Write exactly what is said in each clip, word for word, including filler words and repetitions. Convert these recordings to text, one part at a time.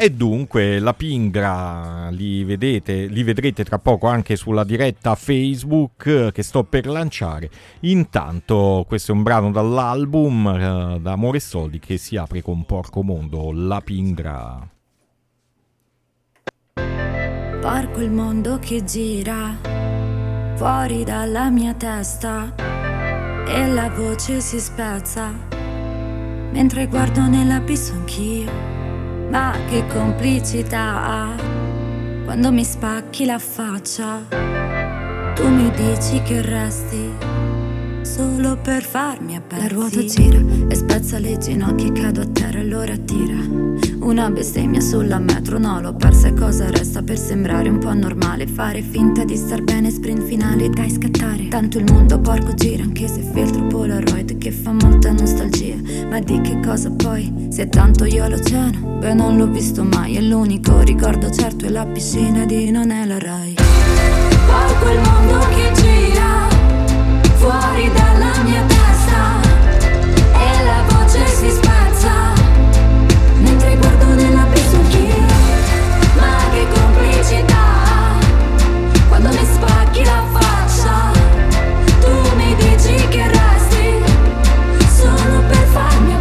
E dunque la Pingra li vedete, li vedrete tra poco anche sulla diretta Facebook che sto per lanciare. Intanto questo è un brano dall'album uh, da Amore e Soldi che si apre con Porco Mondo, la Pingra. Porco il mondo che gira fuori dalla mia testa e la voce si spezza mentre guardo nell'abisso anch'io. Ma che complicità ha quando mi spacchi la faccia. Tu mi dici che resti solo per farmi a pezzi. La ruota gira e spezza le ginocchia e cado a terra, allora tira una bestemmia sulla metro. No, l'ho persa e cosa resta per sembrare un po' normale? Fare finta di star bene, sprint finale, dai scattare. Tanto il mondo porco gira, anche se filtro Polaroid che fa molta nostalgia. Ma di che cosa poi? Se tanto io l'oceano, beh non l'ho visto mai. E l'unico ricordo certo è la piscina di Non è la Rai. Porco il mondo che gira fuori dalla mia testa e la voce si spezza mentre guardo nell'abisso anch'io. Ma che complicità quando mi spacchi la faccia. Tu mi dici che resti solo per farmi a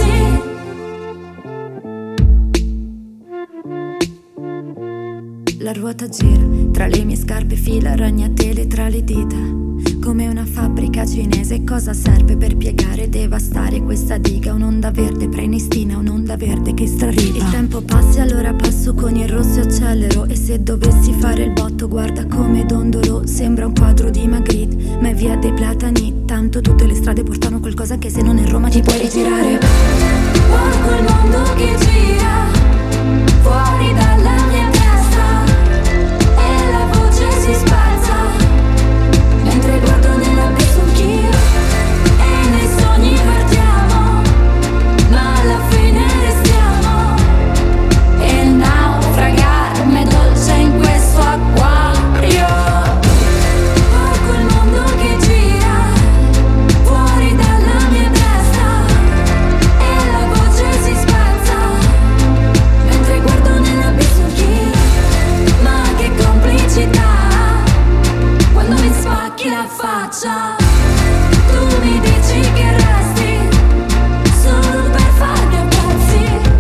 pezzi. La ruota gira tra le mie scarpe, fila ragnatele tra le dita come una fabbrica cinese. Cosa serve per piegare e devastare questa diga? Un'onda verde prenestina, un'onda verde che strarriva. Il tempo passa e allora passo con il rosso e accelero. E se dovessi fare il botto guarda come dondolo. Sembra un quadro di Magritte ma è via dei Platani. Tanto tutte le strade portano qualcosa che se non è Roma ci puoi rigirare. Porco il mondo che gira fuori dalla mia testa e la voce si spezza mentre guardo nell'abisso anch'io. E nei sogni partiamo ma alla fine restiamo. E il naufragarmi è dolce in questo acquario. Porco il mondo che gira fuori dalla mia testa e la voce si spezza mentre guardo nell'abisso anch'io. Ma che complicità quando mi spacchi la faccia. Tu mi dici che resti solo per farmi a pezzi.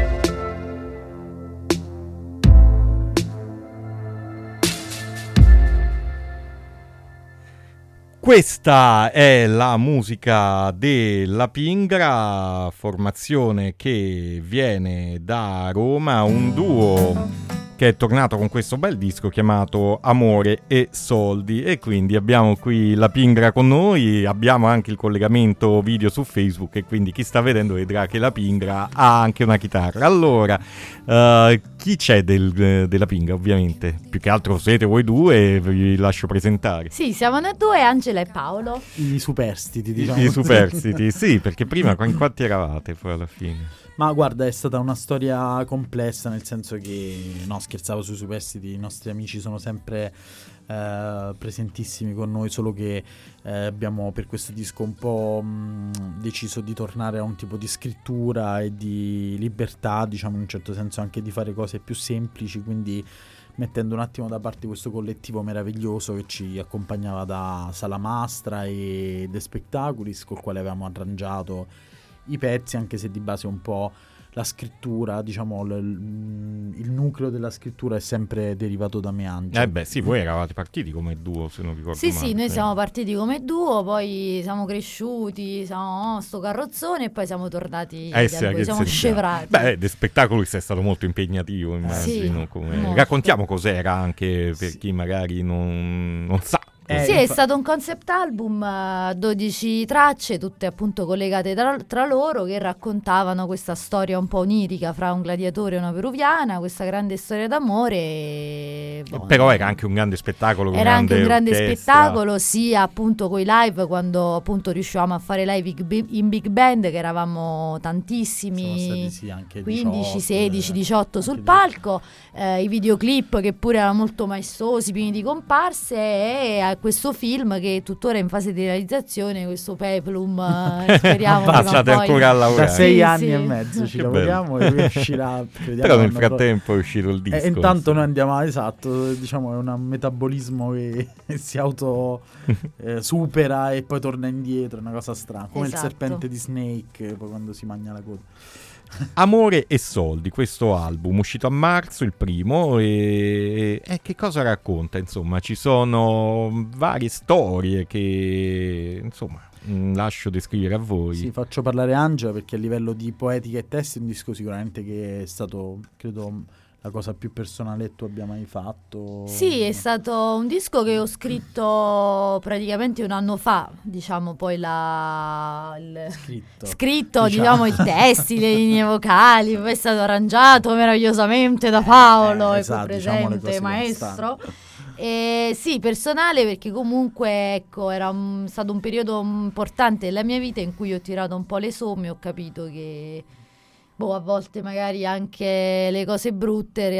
Questa è la musica della Pingra, formazione che viene da Roma, un duo che è tornato con questo bel disco chiamato Amore e Soldi. E quindi abbiamo qui la Pingra con noi, abbiamo anche il collegamento video su Facebook e quindi chi sta vedendo vedrà che la Pingra ha anche una chitarra. Allora, uh, chi c'è del, della Pingra? Ovviamente, più che altro siete voi due, vi lascio presentare. Sì, siamo noi due, Angela e Paolo. I superstiti, diciamo. I superstiti, sì, perché prima in quanti eravate poi alla fine? Ma guarda, è stata una storia complessa, nel senso che, no, scherzavo sui superstiti, i nostri amici sono sempre eh, presentissimi con noi, solo che eh, abbiamo per questo disco un po' mh, deciso di tornare a un tipo di scrittura e di libertà, diciamo in un certo senso anche di fare cose più semplici, quindi mettendo un attimo da parte questo collettivo meraviglioso che ci accompagnava da Salamastra e De Spectaculis, col quale avevamo arrangiato i pezzi, anche se di base un po' la scrittura, diciamo l- il nucleo della scrittura è sempre derivato da me, Angelo. Eh beh sì, voi eravate partiti come duo, se non ricordo sì male. sì, noi eh. siamo partiti come duo, poi siamo cresciuti, siamo oh, sto carrozzone e poi siamo tornati eh, da voi, siamo sentiamo. scevrati. Beh, The Spectaculis è stato molto impegnativo, immagino. Sì, come... Raccontiamo cos'era anche per sì. chi magari non, non sa. Eh, sì, è stato un concept album, dodici tracce, tutte appunto collegate tra, tra loro, che raccontavano questa storia un po' onirica fra un gladiatore e una peruviana, questa grande storia d'amore. E, boh, però era anche un grande spettacolo. Era grande anche un grande orchestra. spettacolo, sia appunto coi live, quando appunto riuscivamo a fare live in big band, che eravamo tantissimi, sono stati sì anche quindici, diciotto, sedici, diciotto sul di... palco, eh, i videoclip che pure erano molto maestosi, pieni di comparse, e uh, questo film che tuttora è in fase di realizzazione, questo Peplum, uh, speriamo ah, state poi... ancora a lavorare. Da sei sì, anni sì. e mezzo ci Che lavoriamo bello. E uscirà. Però nel frattempo pro... è uscito il disco. E intanto noi andiamo, esatto, diciamo è un metabolismo che si auto eh, supera e poi torna indietro, è una cosa strana, come esatto. il serpente di Snake poi quando si mangia la coda. Amore e soldi, questo album uscito a marzo, il primo, e, e che cosa racconta? Insomma, ci sono varie storie che, insomma, lascio descrivere a voi. Sì, faccio parlare Angela, perché a livello di poetica e testi è un disco sicuramente che è stato, credo, la cosa più personale che tu abbia mai fatto. Sì, è stato un disco che ho scritto praticamente un anno fa, diciamo poi la... il... scritto, scritto diciamo. diciamo i testi, le linee vocali, poi è stato arrangiato meravigliosamente da Paolo, eh, esatto, ecco, presente, diciamo maestro. E sì, personale, perché comunque ecco era un, stato un periodo importante della mia vita in cui ho tirato un po' le somme, ho capito che boh, a volte magari anche le cose brutte in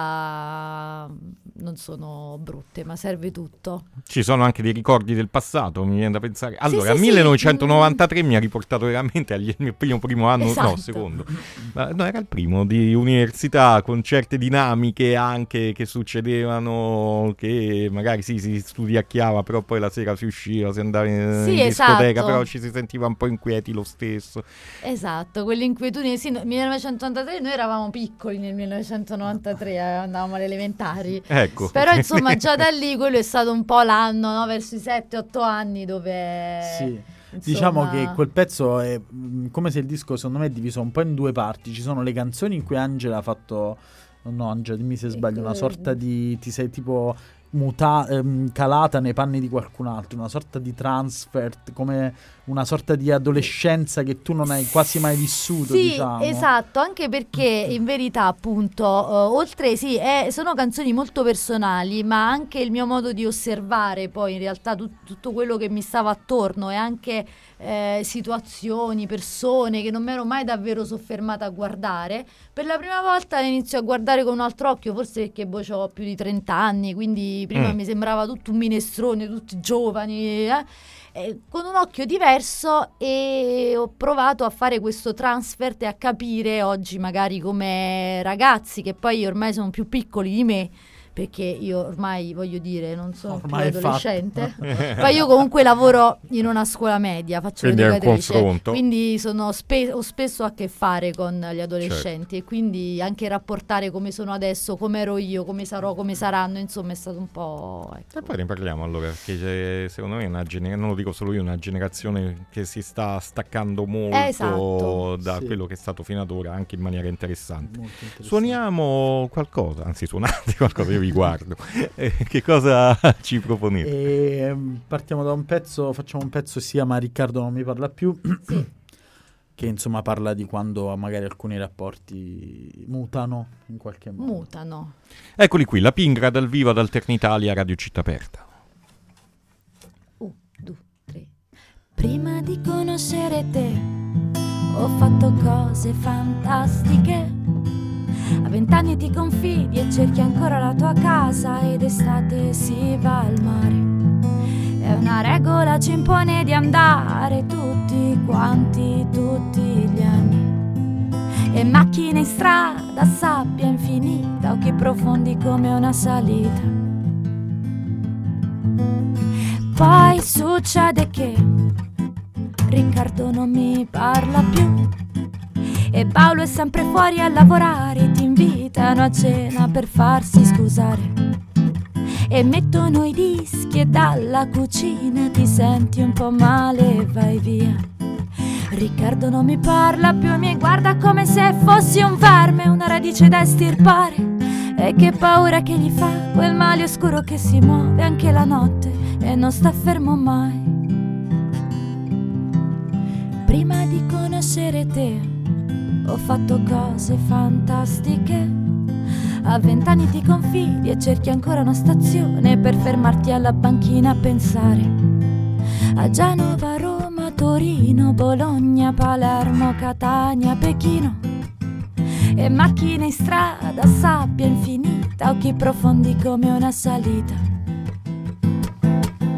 realtà non sono brutte, ma serve tutto. Ci sono anche dei ricordi del passato, mi viene da pensare. Allora, sì, sì, millenovecentonovantatré sì. mi ha riportato veramente al mio primo, primo anno, esatto. no, secondo. Ma, no, era il primo di università, con certe dinamiche anche che succedevano, che magari sì, si studiacchiava, però poi la sera si usciva, si andava in, sì, in discoteca, esatto. però ci si sentiva un po' inquieti lo stesso. Esatto, quell'inquietudine, sì, nel millenovecentonovantatré noi eravamo piccoli nel millenovecentonovantatré, eh, andavamo alle elementari. Ecco. Però insomma già da lì quello è stato un po' l'anno, no? Verso i sette otto anni dove... Sì, insomma... diciamo che quel pezzo è come se il disco secondo me è diviso un po' in due parti. Ci sono le canzoni in cui Angela ha fatto... No, Angela, dimmi se sbaglio, una sorta di... ti sei tipo... Muta- ehm, calata nei panni di qualcun altro, una sorta di transfer, come una sorta di adolescenza che tu non hai quasi mai vissuto. Sì, diciamo. Esatto, anche perché in verità appunto uh, oltre sì è, sono canzoni molto personali, ma anche il mio modo di osservare poi in realtà tut- tutto quello che mi stava attorno e anche eh, situazioni, persone che non mi ero mai davvero soffermata a guardare, per la prima volta inizio a guardare con un altro occhio, forse perché boh, ho più di trenta anni, quindi prima mm. mi sembrava tutto un minestrone, tutti giovani, eh? Eh, con un occhio diverso, e ho provato a fare questo transfer e a capire oggi magari come ragazzi che poi ormai sono più piccoli di me, perché io ormai voglio dire non sono ormai più adolescente, ma io comunque lavoro in una scuola media, faccio l'educatrice, quindi sono spe- ho spesso a che fare con gli adolescenti, certo. E quindi anche rapportare come sono adesso, come ero io, come sarò, come saranno, insomma è stato un po', ecco. E poi ne parliamo allora, perché c'è, secondo me è una gener- non lo dico solo io, una generazione che si sta staccando molto esatto. da sì. quello che è stato fino ad ora, anche in maniera interessante. interessante. Suoniamo qualcosa, anzi suonate qualcosa, io vi guardo. Eh, che cosa ci proponete? E, partiamo da un pezzo, facciamo un pezzo che si chiama Riccardo non mi parla più, sì. che insomma parla di quando magari alcuni rapporti mutano in qualche modo. Mutano. Eccoli qui, la Pingra dal vivo ad Alternitalia, Radio Città Aperta. Un, due, tre. Prima di conoscere te ho fatto cose fantastiche. A vent'anni ti confidi e cerchi ancora la tua casa, ed estate si va al mare. E una regola ci impone di andare tutti quanti, tutti gli anni. E macchine in strada, sabbia infinita, occhi profondi come una salita. Poi succede che Riccardo non mi parla più. E Paolo è sempre fuori a lavorare, ti invitano a cena per farsi scusare. E mettono i dischi e dalla cucina ti senti un po' male e vai via. Riccardo non mi parla più e mi guarda come se fossi un verme, una radice da estirpare. E che paura che gli fa quel male oscuro che si muove anche la notte e non sta fermo mai. Prima di conoscere te ho fatto cose fantastiche. A vent'anni ti confidi e cerchi ancora una stazione per fermarti alla banchina a pensare a Genova, Roma, Torino, Bologna, Palermo, Catania, Pechino. E macchine in strada, sabbia infinita, occhi profondi come una salita.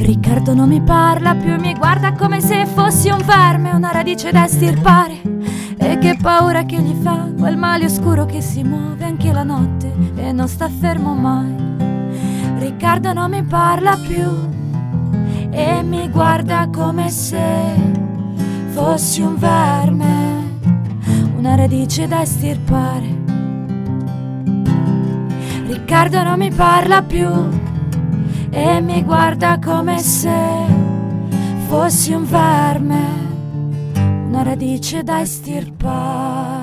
Riccardo non mi parla più, mi guarda come se fossi un verme, una radice da estirpare. E che paura che gli fa quel male oscuro che si muove anche la notte e non sta fermo mai. Riccardo non mi parla più e mi guarda come se fossi un verme, una radice da estirpare. Riccardo non mi parla più e mi guarda come se fossi un verme, una radice da estirpare.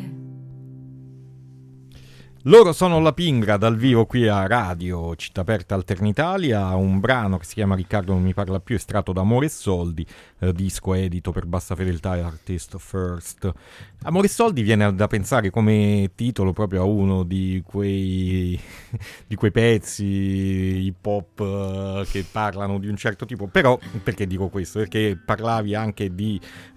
Loro sono La Pingra, dal vivo qui a Radio Città Aperta Alternitalia, un brano che si chiama Riccardo non mi parla più, estratto da Amore e Soldi, eh, disco edito per Bassa Fedeltà e Artist First. Amore e Soldi viene da pensare come titolo proprio a uno di quei, di quei pezzi hip hop uh, che parlano di un certo tipo, però perché dico questo? Perché parlavi anche di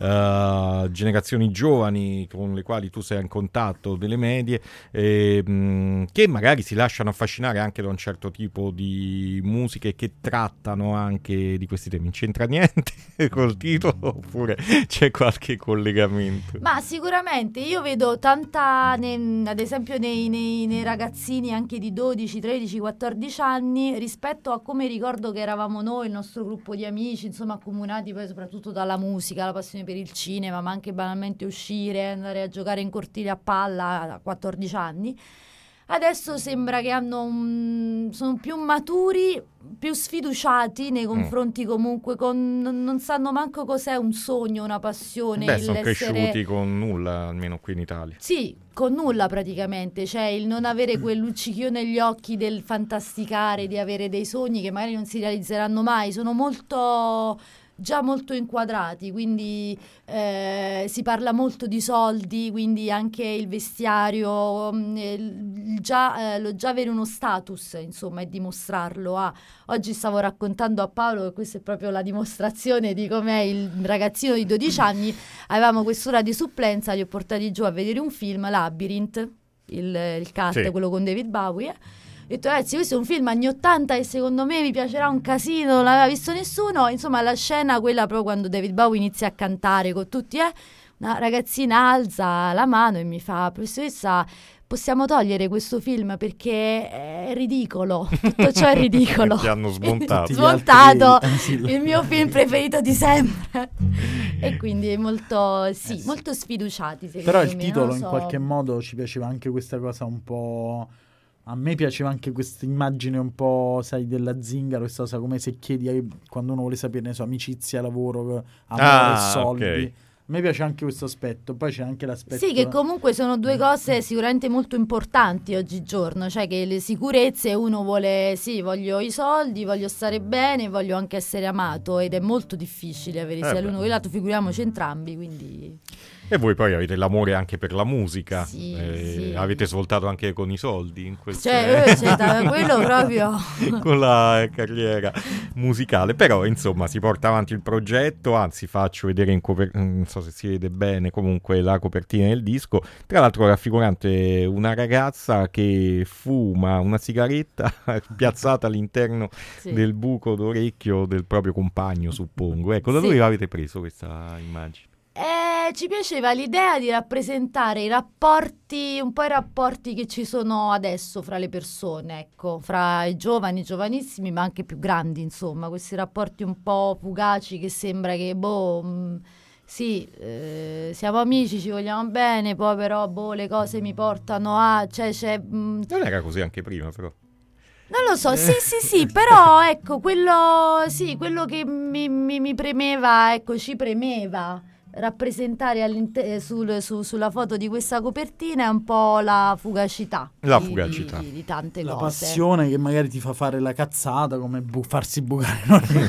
uh, generazioni giovani con le quali tu sei in contatto, delle medie, e, che magari si lasciano affascinare anche da un certo tipo di musiche che trattano anche di questi temi. Non c'entra niente col titolo oppure c'è qualche collegamento? Ma sicuramente io vedo tanta, ne, ad esempio nei, nei, nei ragazzini anche di dodici, tredici, quattordici anni, rispetto a come ricordo che eravamo noi, il nostro gruppo di amici, insomma accomunati poi soprattutto dalla musica, la passione per il cinema, ma anche banalmente uscire, andare a giocare in cortile a palla a quattordici anni. Adesso sembra che hanno un, sono più maturi, più sfiduciati nei confronti comunque, con, non, non sanno manco cos'è un sogno, una passione. Beh, il sono essere... cresciuti con nulla, almeno qui in Italia. Sì, con nulla praticamente, cioè il non avere quel luccichio negli occhi del fantasticare, di avere dei sogni che magari non si realizzeranno mai, sono molto... già molto inquadrati, quindi eh, si parla molto di soldi, quindi anche il vestiario, il già, eh, lo già avere uno status, insomma, e dimostrarlo. Ah, oggi stavo raccontando a Paolo che questa è proprio la dimostrazione di com'è il ragazzino di dodici anni. Avevamo quest'ora di supplenza, li ho portati giù a vedere un film, Labyrinth, il, il cult, sì, quello con David Bowie, eh. Ho detto, ragazzi, questo è un film anni ottanta e secondo me vi piacerà un casino, non l'aveva visto nessuno. Insomma, la scena, quella proprio quando David Bowie inizia a cantare con tutti, eh, una ragazzina alza la mano e mi fa, professoressa, possiamo togliere questo film perché è ridicolo, tutto ciò è ridicolo. Ti hanno smontato. Smontato altri... il mio film preferito di sempre. E quindi è molto, sì, eh sì. molto sfiduciati, secondo Però me. il titolo so. in qualche modo ci piaceva anche questa cosa un po'... A me piaceva anche questa immagine un po', sai, della zingara, questa cosa come se chiedi quando uno vuole sapere, ne so, amicizia, lavoro, amore, ah, soldi. Okay. A me piace anche questo aspetto, poi c'è anche l'aspetto... Sì, che comunque sono due cose sicuramente molto importanti oggigiorno, cioè che le sicurezze, uno vuole, sì, voglio i soldi, voglio stare bene, voglio anche essere amato, ed è molto difficile avere sia eh l'uno che l'altro, figuriamoci entrambi, quindi... E voi poi avete l'amore anche per la musica, sì, eh, sì. Avete svoltato anche con i soldi in quel cioè, eh, cioè quello proprio con la carriera musicale, però insomma si porta avanti il progetto, anzi faccio vedere in copertina, non so se si vede bene, comunque la copertina del disco, tra l'altro raffigurante una ragazza che fuma una sigaretta piazzata all'interno sì. del buco d'orecchio del proprio compagno, suppongo. Ecco, da sì. dove avete preso questa immagine? Eh, ci piaceva l'idea di rappresentare i rapporti, un po' i rapporti che ci sono adesso fra le persone, ecco, fra i giovani, i giovanissimi, ma anche più grandi, insomma, questi rapporti un po' fugaci che sembra che, boh, mh, sì, eh, siamo amici, ci vogliamo bene, poi però, boh, le cose mi portano a, cioè, c'è... Mh, non era così anche prima, però. Non lo so, sì, sì, sì, però, ecco, quello, sì, quello che mi, mi, mi premeva, ecco, ci premeva rappresentare sul, su, sulla foto di questa copertina è un po' la fugacità, la di, fugacità. Di, di tante la cose, la passione che magari ti fa fare la cazzata, come bu- farsi bucare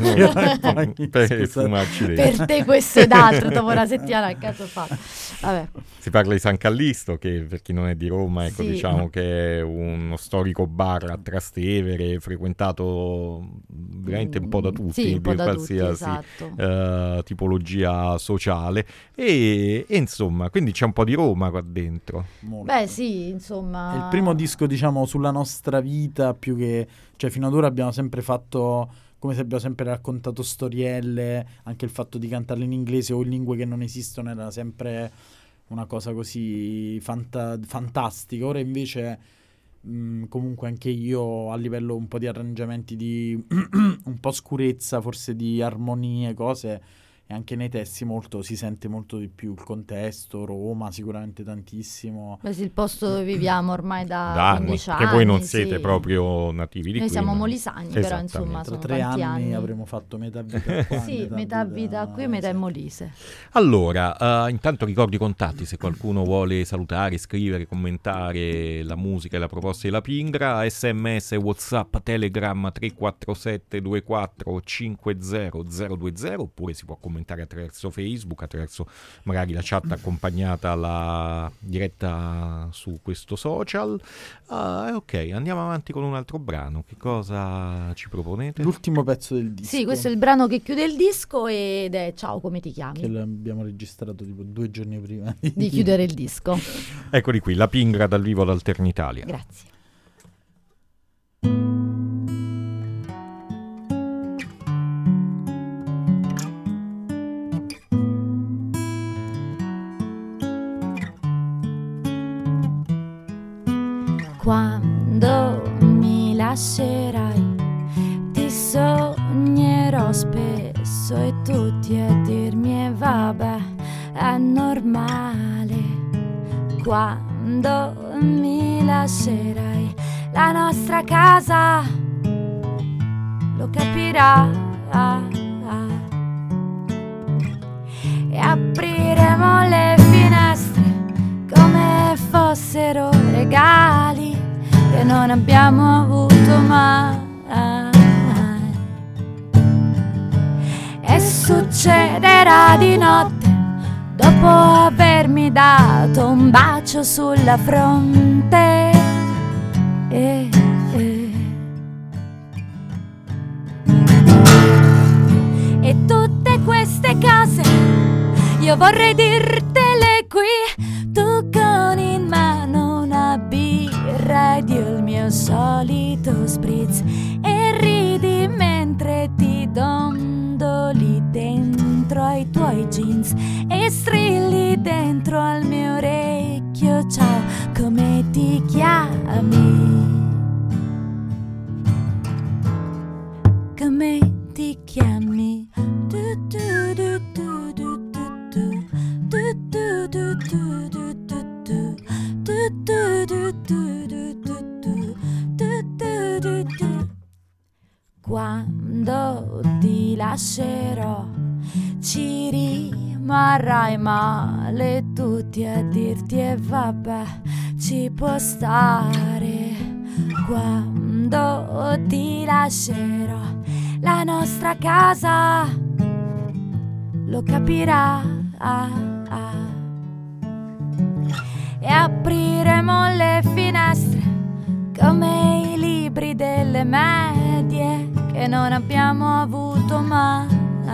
l'orecchio per fumarci per te questo è d'altro dopo una settimana a caso fa. Vabbè. Si parla di San Callisto, che per chi non è di Roma, ecco, sì. diciamo che è uno storico bar a Trastevere, frequentato veramente un po' da tutti, sì, un po' per da qualsiasi tutti, esatto. uh, tipologia sociale. E, e insomma, quindi c'è un po' di Roma qua dentro. Molto. Beh sì, insomma, è il primo disco, diciamo, sulla nostra vita, più che, cioè, fino ad ora abbiamo sempre fatto come se abbiamo sempre raccontato storielle, anche il fatto di cantarle in inglese o in lingue che non esistono era sempre una cosa così fanta- fantastica. Ora invece mh, comunque anche io a livello un po' di arrangiamenti, di un po' scurezza, forse di armonie, cose, e anche nei testi molto si sente molto di più il contesto, Roma sicuramente tantissimo. Beh sì, il posto dove viviamo ormai da, da anni, quindici anni. che voi non siete sì. proprio nativi di Noi qui. siamo ma... molisani, però insomma Tra sono tre tanti anni, anni. avremo fatto metà vita qua, Sì, metà, metà vita qui, metà in Molise. Allora, uh, intanto ricordo i contatti, se qualcuno vuole salutare, scrivere, commentare la musica e la proposta della Pingra, sms, whatsapp, telegram tre quattro sette due quattro cinque zero zero due zero, oppure si può commentare attraverso Facebook, attraverso magari la chat accompagnata alla diretta su questo social. Uh, ok, andiamo avanti con un altro brano. Che cosa ci proponete? L'ultimo pezzo del disco. Sì, questo è il brano che chiude il disco ed è Ciao, come ti chiami? Che l'abbiamo registrato tipo due giorni prima di chiudere il disco. Eccoli qui, la Pingra dal vivo ad Alternitalia. Grazie. Quando mi lascerai ti sognerò spesso e tutti a dirmi e vabbè è normale. Quando mi lascerai la nostra casa lo capirà e apriremo le finestre come fossero regali che non abbiamo avuto mai. E succederà di notte dopo avermi dato un bacio sulla fronte. E, e. e tutte queste cose io vorrei dirtele qui, tu con in mano una birra ed io il mio solito spritz, e ridi mentre ti dondoli dentro ai tuoi jeans e strilli dentro al mio orecchio. Ciao, come ti chiami? Come ti chiami? Du, du, du, du, du, du, du. Du, du, du, du, du, du, du. Du, du, du, du, du, du, du. Du, du, du, du. Quando ti lascerò ci rimarrai male, tutti a dirti e vabbè ci può stare. Quando ti lascerò la nostra casa lo capirà e apriremo le finestre come i libri delle medie che non abbiamo avuto mai.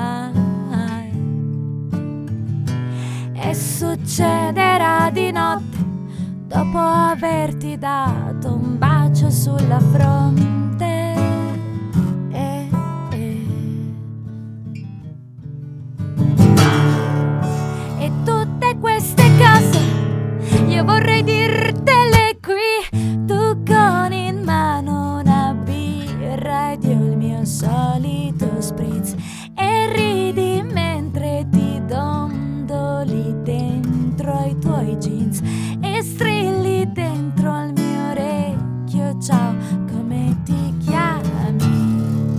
E succederà di notte dopo averti dato un bacio sulla fronte. E, e. e tutte queste cose io vorrei dirtele qui, tu con in mano una birra ed io il mio solito spritz, e ridi mentre ti dondoli dentro ai tuoi jeans e strilli dentro al mio orecchio. Ciao, come ti chiami?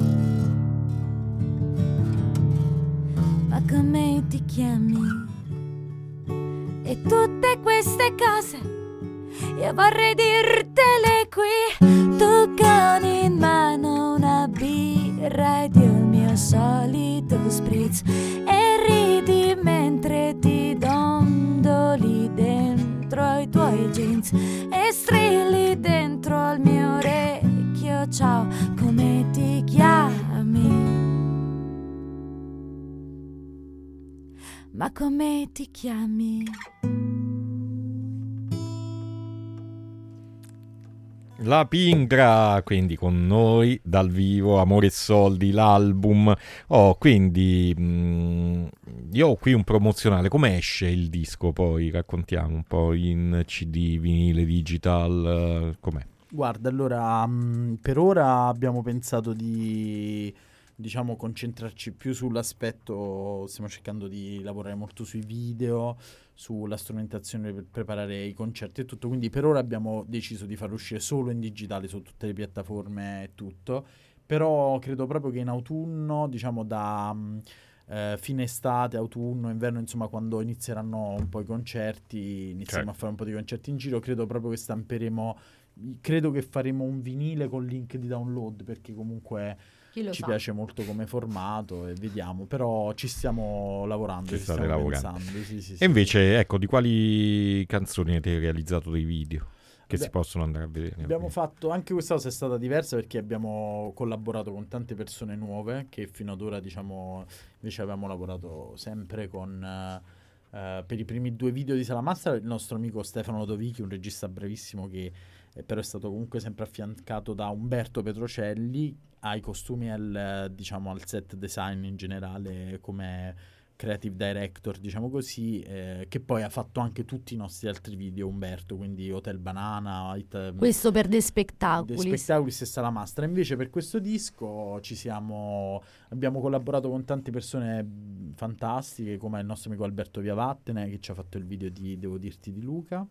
Ma come ti chiami? E tutte queste cose io vorrei dirtele qui, tu con in mano una birra ed io il mio solito spritz, e ridi mentre ti dondoli dentro ai tuoi jeans e strilli dentro al mio orecchio. Ciao, come ti chiami? Ma come ti chiami? La Pingra, quindi con noi dal vivo, Amore e Soldi, l'album. Oh, quindi mh, io ho qui un promozionale. Come esce il disco? Poi raccontiamo un po' in C D, vinile, digital, uh, com'è? Guarda, allora mh, per ora abbiamo pensato di, diciamo, concentrarci più sull'aspetto, stiamo cercando di lavorare molto sui video, sulla strumentazione per preparare i concerti e tutto, quindi per ora abbiamo deciso di farlo uscire solo in digitale su tutte le piattaforme e tutto, però credo proprio che in autunno, diciamo da mh, eh, fine estate, autunno, inverno, insomma quando inizieranno un po' i concerti, iniziamo Certo. a fare un po' di concerti in giro, credo proprio che stamperemo, credo che faremo un vinile con link di download, perché comunque Chi lo ci sa? piace molto come formato e vediamo, però ci stiamo lavorando, Ci ci state stiamo lavorando. pensando, sì, sì, E sì. invece, ecco, di quali canzoni avete realizzato dei video che Beh, si possono andare a vedere? abbiamo fatto, anche questa cosa è stata diversa perché abbiamo collaborato con tante persone nuove che fino ad ora, diciamo, invece avevamo lavorato sempre con eh, eh, per i primi due video di Salamastra il nostro amico Stefano Lodovichi, un regista bravissimo che eh, però è stato comunque sempre affiancato da Umberto Petrocelli ai costumi e al, diciamo, al set design in generale come creative director, diciamo così, eh, che poi ha fatto anche tutti i nostri altri video Umberto, quindi Hotel Banana, It, Questo per De The Spectaculis. Spectaculis e Salamastra. Invece per questo disco ci siamo abbiamo collaborato con tante persone mh, fantastiche, come il nostro amico Alberto Viavattene che ci ha fatto il video di Devo dirti di Luca.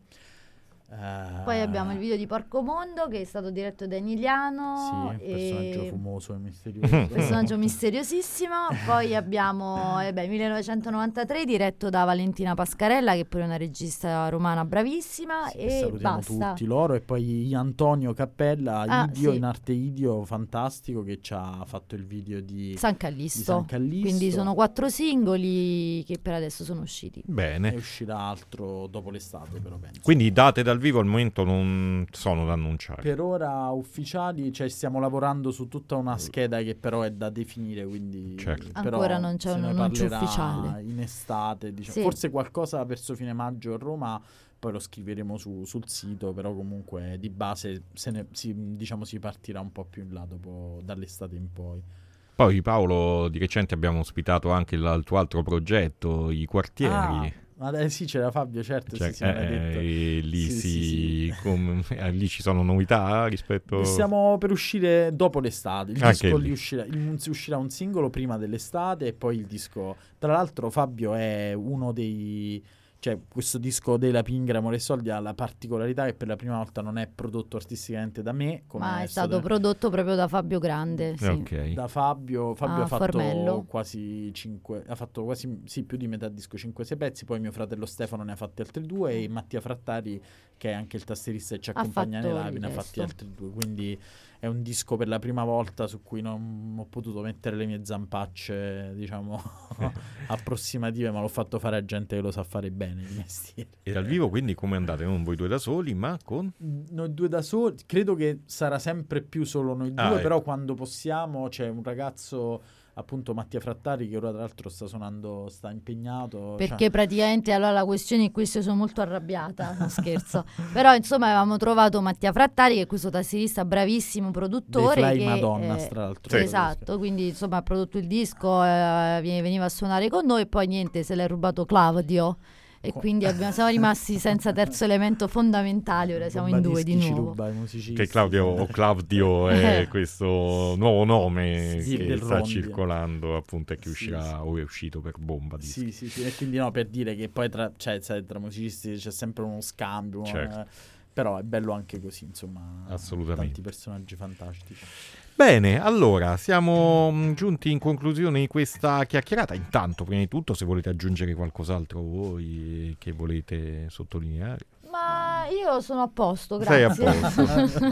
Eh, Poi abbiamo il video di Porco Mondo che è stato diretto da Emiliano. Sì, personaggio e... fumoso e misterioso. personaggio misteriosissimo. Poi abbiamo eh beh, millenovecentonovantatré diretto da Valentina Pascarella, che è pure una regista romana bravissima. Sì, e salutiamo basta. tutti loro. E poi Antonio Cappella, Ah, Idio, sì. in arte Idio, fantastico, che ci ha fatto il video di San di Callisto. San Callisto. Quindi sono quattro singoli che per adesso sono usciti. E Bene. uscirà altro dopo l'estate, però penso. Quindi date dal vivo al momento non sono da annunciare. Per ora ufficiali, cioè stiamo lavorando su tutta una scheda che però è da definire, quindi Certo. però Ancora non c'è se un ne annuncio parlerà ufficiale. in estate, diciamo. Sì. Forse qualcosa verso fine maggio a Roma, poi lo scriveremo su- sul sito, però comunque di base se ne, si, diciamo si partirà un po' più in là dopo, dall'estate in poi. Poi Paolo, di recente abbiamo ospitato anche il, il tuo altro progetto, I Quartieri. Ah, ma eh, sì, c'era Fabio, certo, Cioè, sì, sì, me l'hai eh, detto. eh, lì, Sì, si, sì, sì. com- eh, lì ci sono novità rispetto... Stiamo per uscire dopo l'estate. Il Anche disco lì. lì uscirà, il- uscirà un singolo prima dell'estate e poi il disco. Tra l'altro, Fabio è uno dei. Cioè, questo disco della Pingra Amore e Soldi ha la particolarità che per la prima volta non è prodotto artisticamente da me, come Ma è stato prodotto proprio da Fabio Grande. Sì. Ok. da Fabio. Fabio Ah, ha fatto Formello. quasi cinque, ha fatto quasi sì, più di metà disco, cinque sei pezzi. Poi mio fratello Stefano ne ha fatti altri due e Mattia Frattari, che è anche il tastierista e ci Ha accompagna fatto nei live, il ne ha fatti resto. altri due. Quindi è un disco per la prima volta su cui non ho potuto mettere le mie zampacce, diciamo, approssimative, ma l'ho fatto fare a gente che lo sa fare bene il mestiere. E dal vivo quindi come andate? Non voi due da soli, ma con... Noi due da soli, credo che sarà sempre più solo noi due, Ah, ecco. però quando possiamo c'è un ragazzo, appunto Mattia Frattari, che ora tra l'altro sta suonando, sta impegnato. Perché cioè- praticamente allora la questione è questa, io sono molto arrabbiata, no scherzo. Però insomma avevamo trovato Mattia Frattari, che è questo tastierista bravissimo, produttore. Dei Fly che, Madonnas, eh, tra l'altro. Sì. Esatto, quindi insomma ha prodotto il disco, eh, viene- veniva a suonare con noi e poi niente, se l'è rubato Claudio. E Co- quindi abbiamo, siamo rimasti senza terzo elemento fondamentale, ora siamo in due di Bombadischi ci nuovo. ruba i musicisti. Che Claudio o Claudio è questo nuovo nome Sì, che del sta Rondi. circolando appunto e che Sì, uscirà sì. o è uscito per bomba di Sì, sì, sì, e quindi no, per dire che poi tra, cioè, sai, tra musicisti c'è sempre uno scambio, Certo. eh, però è bello anche così, insomma, Assolutamente. tanti personaggi fantastici. Bene, allora siamo mh, giunti in conclusione di questa chiacchierata. Intanto, prima di tutto, se volete aggiungere qualcos'altro voi che volete sottolineare. Ma io sono a posto, Sei a grazie.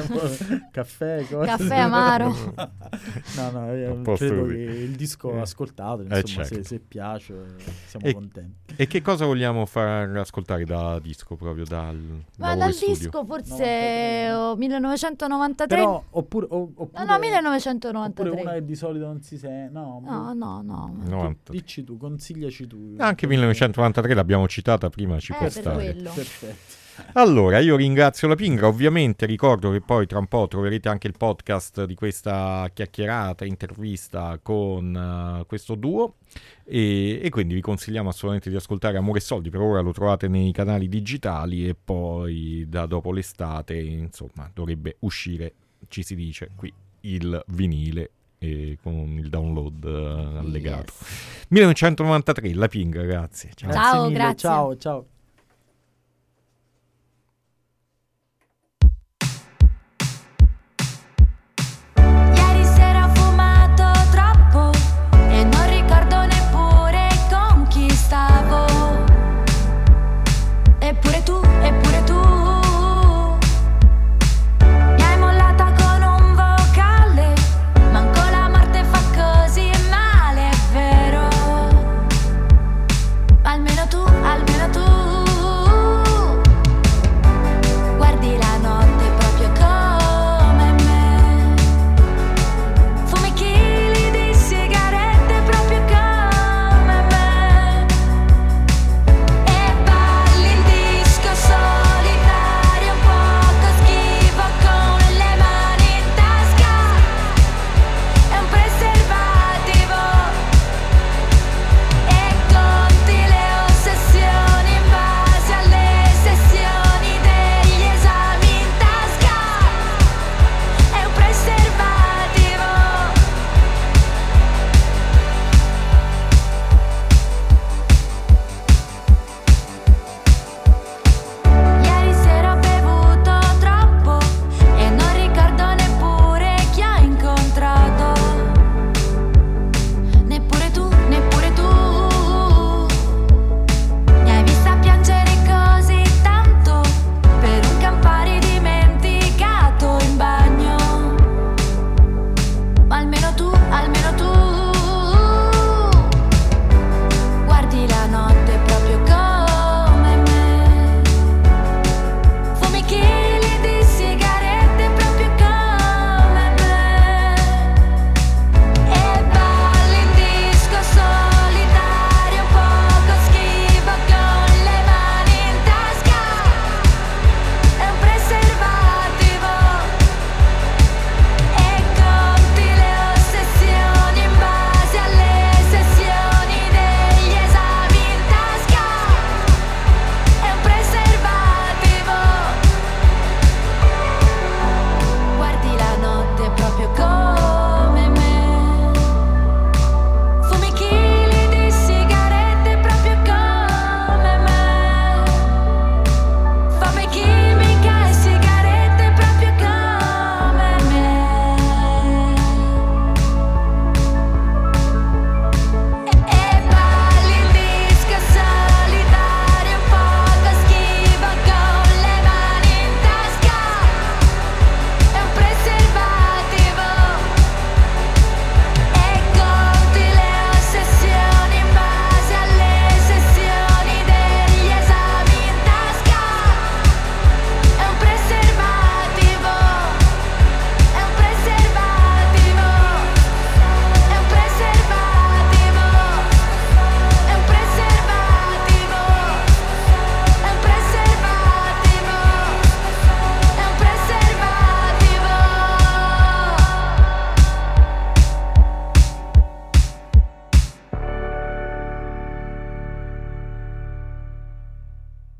Caffè, cose. Caffè amaro. No, no, io A posto credo così. che il disco Eh. ascoltato, Eh, insomma, certo. se, se piace siamo E- contenti. E che cosa vogliamo far ascoltare da disco, proprio dal Ma lavoro dal in studio? disco forse novantatré. oh, millenovecentonovantatré. Però, oppure, o- oppure, no, no, oppure millenovecentonovantatré. una che di solito non si sente. No, No, no, no. tu- novanta. dici tu, consigliaci tu. Anche millenovecentonovantatré l'abbiamo citata prima, ci Eh, può per stare. quello. Perfetto. Allora, io ringrazio la Pingra, ovviamente ricordo che poi tra un po' troverete anche il podcast di questa chiacchierata, intervista con uh, questo duo e, e quindi vi consigliamo assolutamente di ascoltare Amore e Soldi, per ora lo trovate nei canali digitali e poi da dopo l'estate, insomma, dovrebbe uscire, ci si dice qui, il vinile e con il download uh, allegato. Yes. millenovecentonovantatré, la Pingra, grazie. Ciao, mille, grazie. Ciao, ciao.